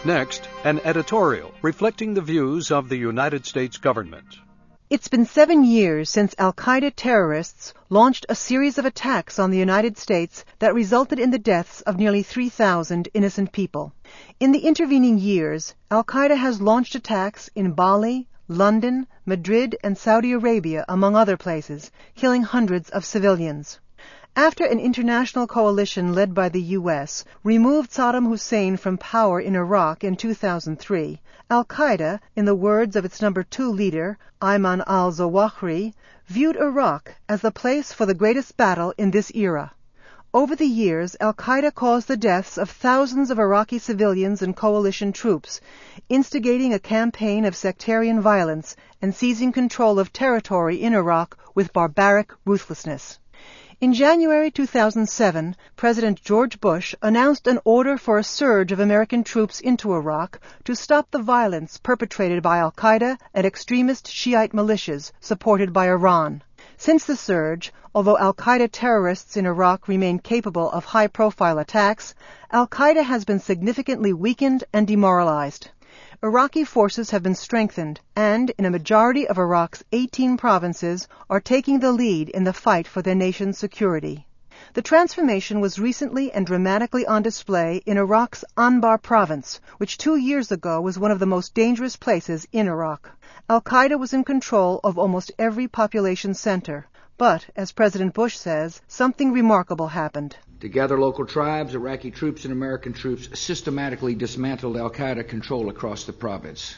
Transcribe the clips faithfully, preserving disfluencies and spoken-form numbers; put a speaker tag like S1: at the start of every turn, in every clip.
S1: Next, an editorial reflecting the views of the United States government.
S2: It's been seven years since al-Qaeda terrorists launched a series of attacks on the United States that resulted in the deaths of nearly three thousand innocent people. In the intervening years, al-Qaeda has launched attacks in Bali, London, Madrid, and Saudi Arabia, among other places, killing hundreds of civilians. After an international coalition led by the U S removed Saddam Hussein from power in Iraq in two thousand three, al-Qaeda, in the words of its number two leader, Ayman al-Zawahiri, viewed Iraq as the place for the greatest battle in this era. Over the years, al-Qaeda caused the deaths of thousands of Iraqi civilians and coalition troops, instigating a campaign of sectarian violence and seizing control of territory in Iraq with barbaric ruthlessness. In January two thousand seven, President George Bush announced an order for a surge of American troops into Iraq to stop the violence perpetrated by al-Qaeda and extremist Shiite militias supported by Iran. Since the surge, although al-Qaeda terrorists in Iraq remain capable of high-profile attacks, al-Qaeda has been significantly weakened and demoralized. Iraqi forces have been strengthened and, in a majority of Iraq's eighteen provinces, are taking the lead in the fight for their nation's security. The transformation was recently and dramatically on display in Iraq's Anbar province, which two years ago was one of the most dangerous places in Iraq. Al-Qaeda was in control of almost every population center. But, as President Bush says, something remarkable happened.
S3: Together, local tribes, Iraqi troops, and American troops systematically dismantled al-Qaeda control across the province.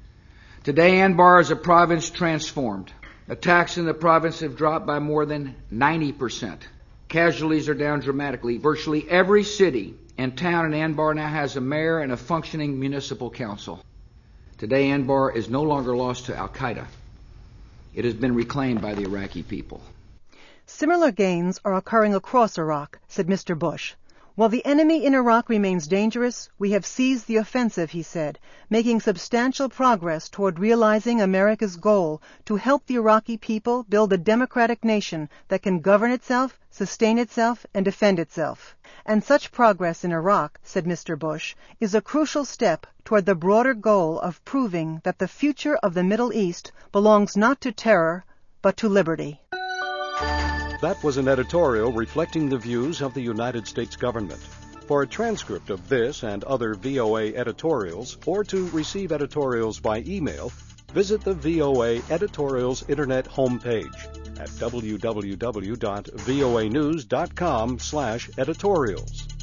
S3: Today, Anbar is a province transformed. Attacks in the province have dropped by more than ninety percent. Casualties are down dramatically. Virtually every city and town in Anbar now has a mayor and a functioning municipal council. Today, Anbar is no longer lost to al-Qaeda. It has been reclaimed by the Iraqi people.
S2: Similar gains are occurring across Iraq, said Mister Bush. While the enemy in Iraq remains dangerous, we have seized the offensive, he said, making substantial progress toward realizing America's goal to help the Iraqi people build a democratic nation that can govern itself, sustain itself, and defend itself. And such progress in Iraq, said Mister Bush, is a crucial step toward the broader goal of proving that the future of the Middle East belongs not to terror, but to liberty.
S1: That was an editorial reflecting the views of the United States government. For a transcript of this and other V O A editorials, or to receive editorials by email, visit the V O A Editorials Internet homepage at w w w dot voa news dot com slash editorials.